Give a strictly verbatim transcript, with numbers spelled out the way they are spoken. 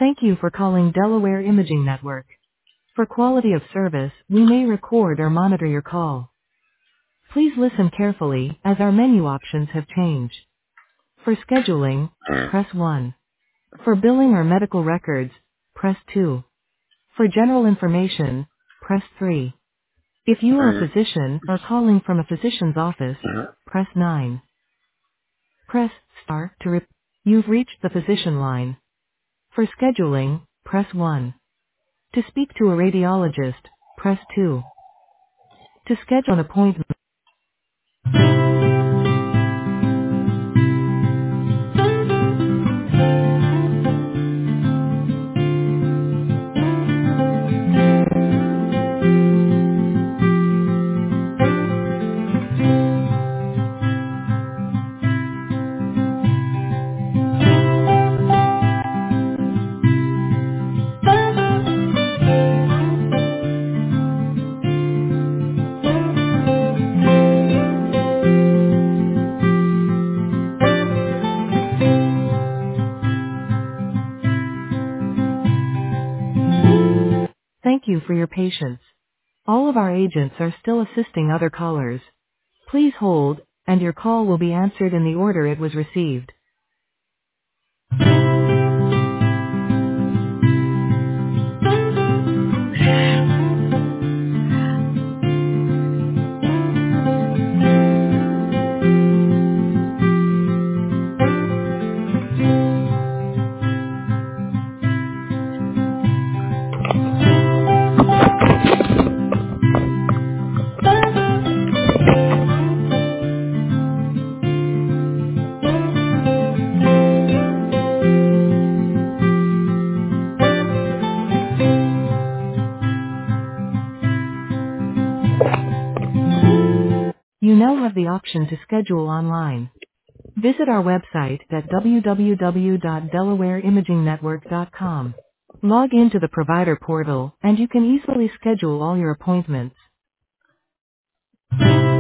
Thank you for calling Delaware Imaging Network. For quality of service, we may record or monitor your call. Please listen carefully, as our menu options have changed. For scheduling, press one. For billing or medical records, press two. For general information, press three. If you are a Uh, physician or calling from a physician's office, uh, press nine. Press star to re- You've reached the physician line. For scheduling, press one. To speak to a radiologist, press two. To schedule an appointment. Thank you for your patience. All of our agents are still assisting other callers. Please hold, and your call will be answered in the order it was received. You now have the option to schedule online. Visit our website at w w w dot delaware imaging network dot com. Log into the provider portal, and you can easily schedule all your appointments.